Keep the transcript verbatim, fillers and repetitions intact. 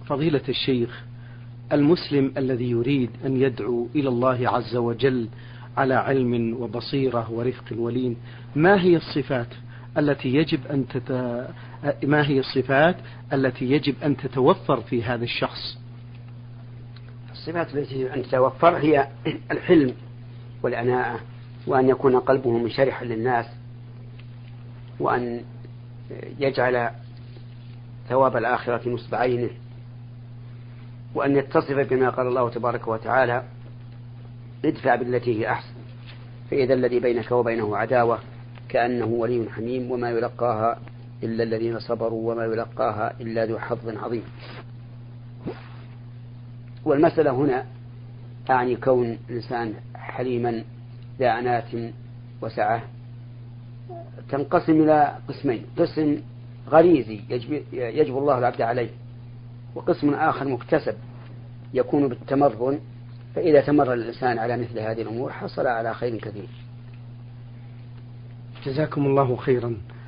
فضيلة الشيخ، المسلم الذي يريد أن يدعو إلى الله عز وجل على علم وبصيرة ورفق ولين، ما هي الصفات التي يجب أن تت... ما هي الصفات التي يجب أن تتوفر في هذا الشخص؟ الصفات التي يجب أن تتوفر هي الحلم والعناءة، وأن يكون قلبه منشرحا للناس، وأن يجعل ثواب الآخرة نصب عينه، وأن يتصف بما قال الله تبارك وتعالى: ادفع بالتي هي أحسن فإذا الذي بينك وبينه عداوة كأنه ولي حميم وما يلقاها إلا الذين صبروا وما يلقاها إلا ذو حظ عظيم. والمسألة هنا أعني كون الإنسان حليما ذا عناة وسعة تنقسم إلى قسمين: قسم غريزي يجب, يجب الله العبد عليه، وقسم آخر مكتسب يكون بالتمرن، فإذا تمرن الإنسان على مثل هذه الأمور حصل على خير كثير. جزاكم الله خيرا.